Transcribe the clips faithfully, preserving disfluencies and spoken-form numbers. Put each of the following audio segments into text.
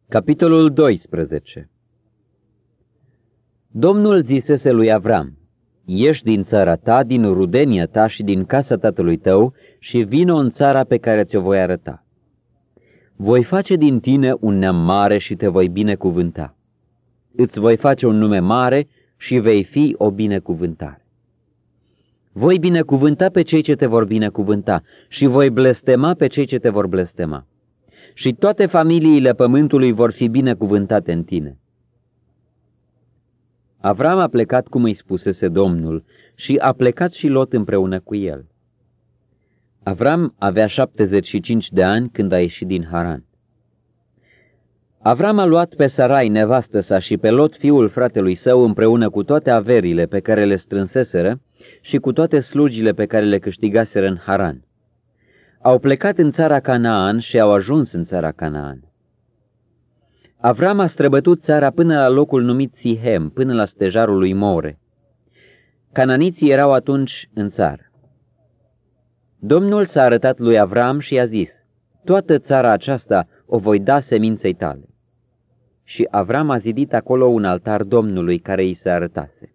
Capitolul doisprezece. Domnul zisese lui Avram: ieși din țara ta, din rudenia ta și din casa tatălui tău și vino în țara pe care ți-o voi arăta. Voi face din tine un neam mare și te voi binecuvânta. Îți voi face un nume mare și vei fi o binecuvântare. Voi binecuvânta pe cei ce te vor binecuvânta și voi blestema pe cei ce te vor blestema. Și toate familiile pământului vor fi binecuvântate în tine. Avram a plecat cum îi spusese Domnul și a plecat și Lot împreună cu el. Avram avea șaptezeci și cinci de ani când a ieșit din Haran. Avram a luat pe Sarai, nevastă sa, și pe Lot, fiul fratelui său, împreună cu toate averile pe care le strânseseră și cu toate slugile pe care le câștigaseră în Haran. Au plecat în țara Canaan și au ajuns în țara Canaan. Avram a străbătut țara până la locul numit Sihem, până la stejarul lui More. Cananiții erau atunci în țară. Domnul s-a arătat lui Avram și i-a zis: toată țara aceasta o voi da seminței tale. Și Avram a zidit acolo un altar Domnului care i se arătase.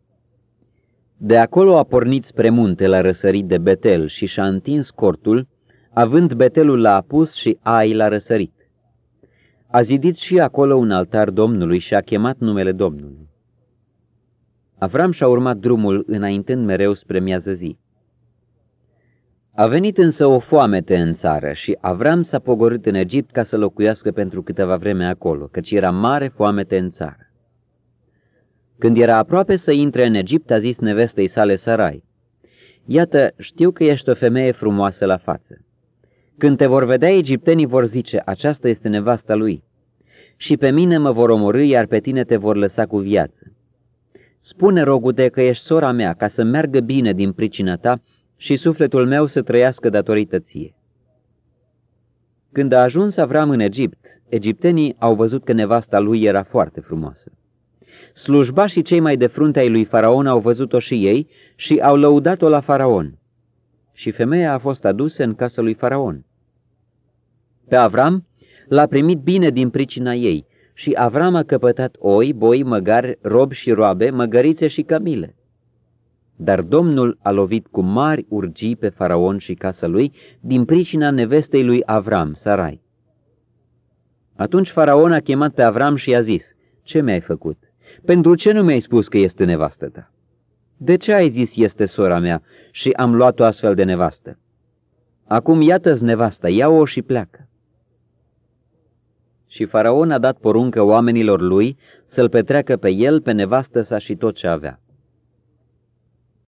De acolo a pornit spre munte la răsărit de Betel și și-a întins cortul, având Betelul la apus și Ai la răsărit. A zidit și acolo un altar Domnului și a chemat numele Domnului. Avram și-a urmat drumul înaintând mereu spre miază zi. A venit însă o foamete în țară și Avram s-a pogorât în Egipt ca să locuiască pentru câteva vreme acolo, căci era mare foamete în țară. Când era aproape să intre în Egipt, a zis nevestei sale Sarai: iată, știu că ești o femeie frumoasă la față. Când te vor vedea, egiptenii vor zice: aceasta este nevasta lui. Și pe mine mă vor omorî, iar pe tine te vor lăsa cu viață. Spune, rogute, că ești sora mea, ca să meargă bine din pricina ta și sufletul meu să trăiască datorită ție. Când a ajuns Avram în Egipt, egiptenii au văzut că nevasta lui era foarte frumoasă. Slujbașii cei mai de frunte ai lui Faraon au văzut-o și ei și au lăudat-o la Faraon. Și femeia a fost adusă în casa lui Faraon. Pe Avram l-a primit bine din pricina ei și Avram a căpătat oi, boi, măgari, robi și roabe, măgărițe și camile. Dar Domnul a lovit cu mari urgii pe Faraon și casa lui din pricina nevestei lui Avram, Sarai. Atunci Faraon a chemat pe Avram și i-a zis: ce mi-ai făcut? Pentru ce nu mi-ai spus că este nevastă ta? De ce ai zis este sora mea și am luat-o astfel de nevastă? Acum iată-ți nevasta, ia-o și pleacă. Și Faraon a dat poruncă oamenilor lui să-l petreacă pe el, pe nevastă sa și tot ce avea.